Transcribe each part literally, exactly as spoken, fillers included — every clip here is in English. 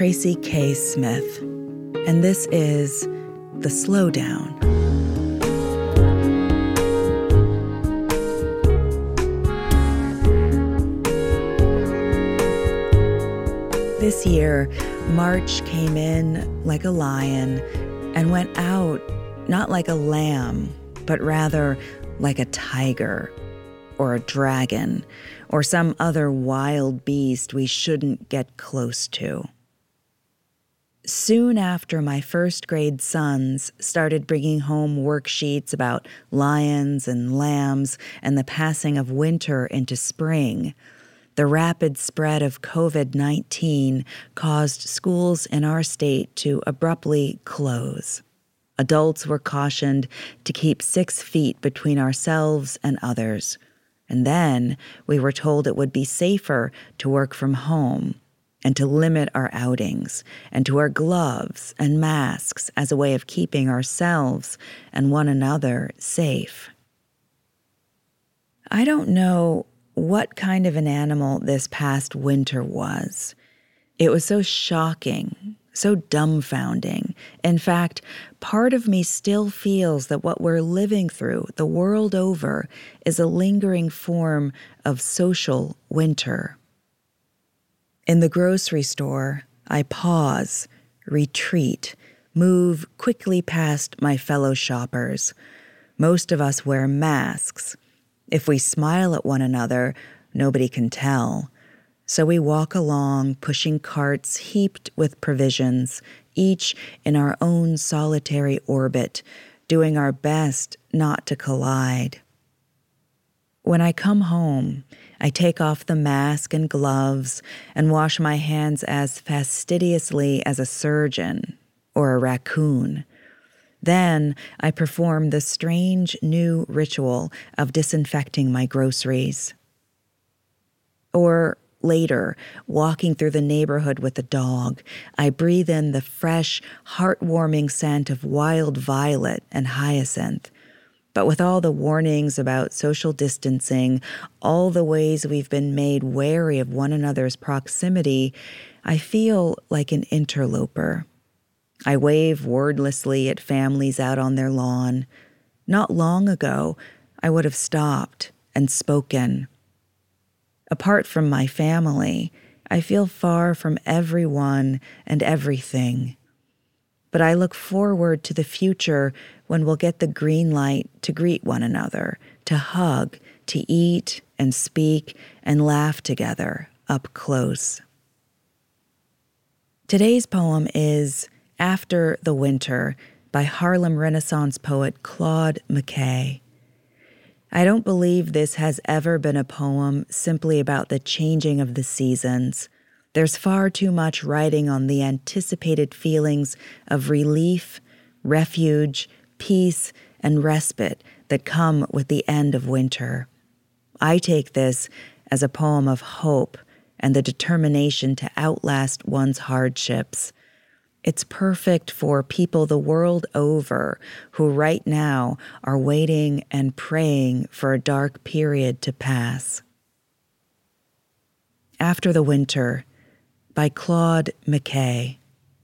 Tracy K. Smith, and this is The Slowdown. This year, March came in like a lion and went out not like a lamb, but rather like a tiger or a dragon or some other wild beast we shouldn't get close to. Soon after my first grade sons started bringing home worksheets about lions and lambs and the passing of winter into spring, the rapid spread of covid nineteen caused schools in our state to abruptly close. Adults were cautioned to keep six feet between ourselves and others. And then we were told it would be safer to work from home and to limit our outings and to wear gloves and masks as a way of keeping ourselves and one another safe. I don't know what kind of an animal this past winter was. It was so shocking, so dumbfounding. In fact, part of me still feels that what we're living through the world over is a lingering form of social winter. In the grocery store, I pause, retreat, move quickly past my fellow shoppers. Most of us wear masks. If we smile at one another, nobody can tell. So we walk along, pushing carts heaped with provisions, each in our own solitary orbit, doing our best not to collide. When I come home, I take off the mask and gloves and wash my hands as fastidiously as a surgeon or a raccoon. Then I perform the strange new ritual of disinfecting my groceries. Or later, walking through the neighborhood with the dog, I breathe in the fresh, heartwarming scent of wild violet and hyacinth. But with all the warnings about social distancing, all the ways we've been made wary of one another's proximity, I feel like an interloper. I wave wordlessly at families out on their lawn. Not long ago, I would have stopped and spoken. Apart from my family, I feel far from everyone and everything. But I look forward to the future when we'll get the green light to greet one another, to hug, to eat and speak and laugh together up close. Today's poem is After the Winter by Harlem Renaissance poet Claude McKay. I don't believe this has ever been a poem simply about the changing of the seasons. There's far too much writing on the anticipated feelings of relief, refuge, peace, and respite that come with the end of winter. I take this as a poem of hope and the determination to outlast one's hardships. It's perfect for people the world over who right now are waiting and praying for a dark period to pass. After the Winter by Claude McKay.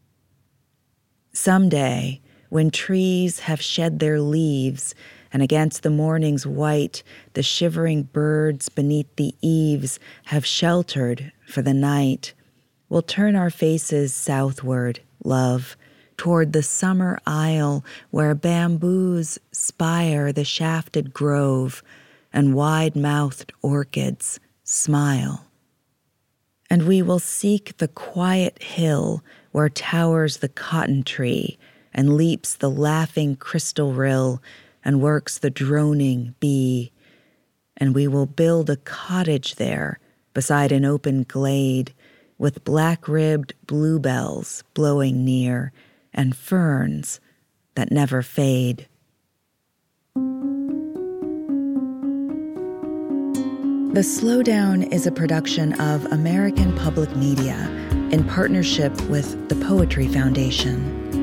Someday, when trees have shed their leaves, and against the morning's white, the shivering birds beneath the eaves have sheltered for the night, we'll turn our faces southward, love, toward the summer isle where bamboos spire the shafted grove and wide-mouthed orchids smile. And we will seek the quiet hill where towers the cotton tree and leaps the laughing crystal rill and works the droning bee. And we will build a cottage there beside an open glade with black-ribbed bluebells blowing near and ferns that never fade. The Slowdown is a production of American Public Media in partnership with the Poetry Foundation.